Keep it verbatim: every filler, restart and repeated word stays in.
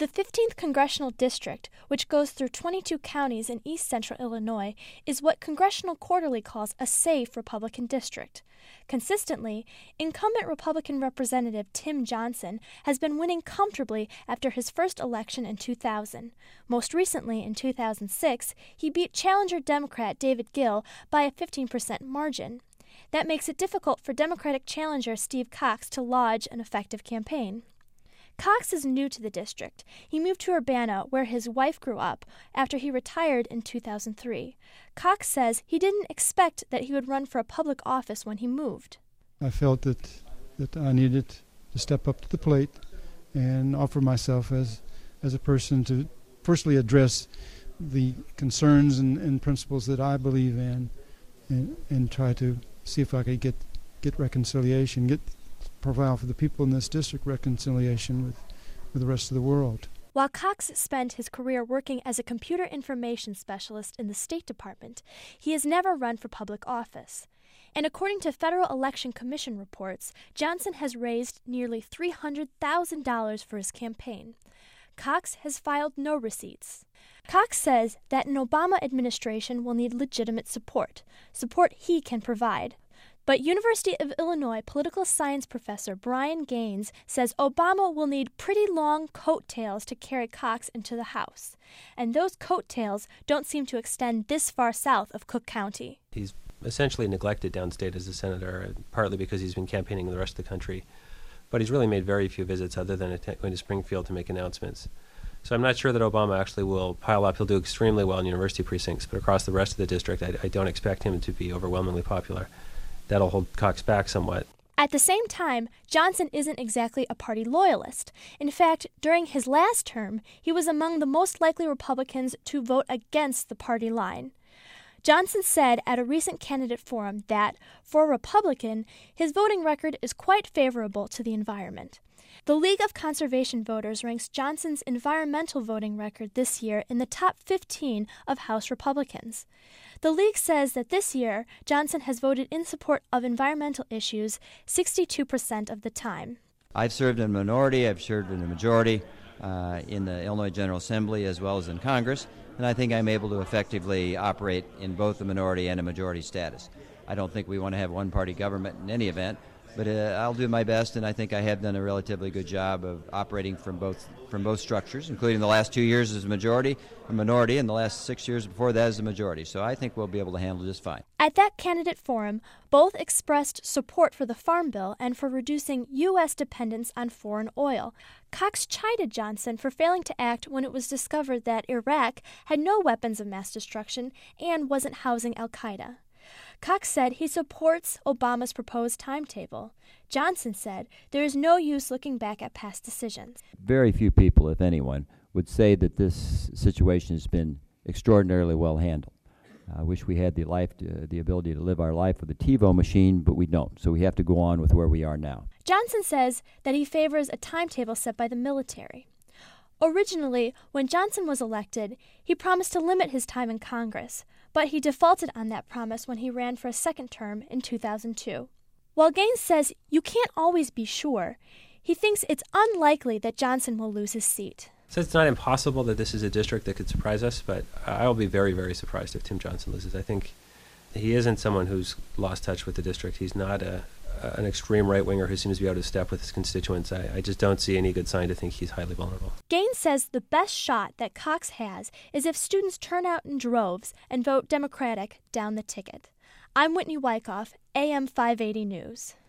The fifteenth Congressional District, which goes through twenty-two counties in east-central Illinois, is what Congressional Quarterly calls a safe Republican district. Consistently, incumbent Republican Representative Tim Johnson has been winning comfortably after his first election in two thousand. Most recently, in two thousand six, he beat challenger Democrat David Gill by a fifteen percent margin. That makes it difficult for Democratic challenger Steve Cox to lodge an effective campaign. Cox is new to the district. He moved to Urbana, where his wife grew up, after he retired in two thousand three. Cox says he didn't expect that he would run for a public office when he moved. I felt that, that I needed to step up to the plate and offer myself as, as a person to firstly address the concerns and, and principles that I believe in, and, and try to see if I could get, get reconciliation, get provide for the people in this district reconciliation with, with the rest of the world. While Cox spent his career working as a computer information specialist in the State Department, he has never run for public office. And according to Federal Election Commission reports, Johnson has raised nearly three hundred thousand dollars for his campaign. Cox has filed no receipts. Cox says that an Obama administration will need legitimate support, support he can provide. But University of Illinois political science professor Brian Gaines says Obama will need pretty long coattails to carry Cox into the House. And those coattails don't seem to extend this far south of Cook County. He's essentially neglected downstate as a senator, partly because he's been campaigning in the rest of the country. But he's really made very few visits other than going to Springfield to make announcements. So I'm not sure that Obama actually will pile up. He'll do extremely well in university precincts, but across the rest of the district, I, I don't expect him to be overwhelmingly popular. That'll hold Cox back somewhat. At the same time, Johnson isn't exactly a party loyalist. In fact, during his last term, he was among the most likely Republicans to vote against the party line. Johnson said at a recent candidate forum that, for a Republican, his voting record is quite favorable to the environment. The League of Conservation Voters ranks Johnson's environmental voting record this year in the top fifteen of House Republicans. The League says that this year, Johnson has voted in support of environmental issues sixty-two percent of the time. I've served in a minority, I've served in a majority uh, in the Illinois General Assembly as well as in Congress, and I think I'm able to effectively operate in both the minority and a majority status. I don't think we want to have one-party government in any event, but uh, I'll do my best, and I think I have done a relatively good job of operating from both from both structures, including the last two years as a majority, a minority, and the last six years before that as a majority. So I think we'll be able to handle just fine. At that candidate forum, both expressed support for the Farm Bill and for reducing U S dependence on foreign oil. Cox chided Johnson for failing to act when it was discovered that Iraq had no weapons of mass destruction and wasn't housing al-Qaeda. Cox said he supports Obama's proposed timetable. Johnson said there is no use looking back at past decisions. Very few people, if anyone, would say that this situation has been extraordinarily well handled. I wish we had the life, to, the ability to live our life with a TiVo machine, but we don't. So we have to go on with where we are now. Johnson says that he favors a timetable set by the military. Originally, when Johnson was elected, he promised to limit his time in Congress, but he defaulted on that promise when he ran for a second term in two thousand two. While Gaines says you can't always be sure, he thinks it's unlikely that Johnson will lose his seat. So it's not impossible that this is a district that could surprise us, but I will be very, very surprised if Tim Johnson loses. I think he isn't someone who's lost touch with the district. He's not a, a an extreme right-winger who seems to be able to step with his constituents. I, I just don't see any good sign to think he's highly vulnerable. Gaines says the best shot that Cox has is if students turn out in droves and vote Democratic down the ticket. I'm Whitney Wyckoff, A M five eighty News.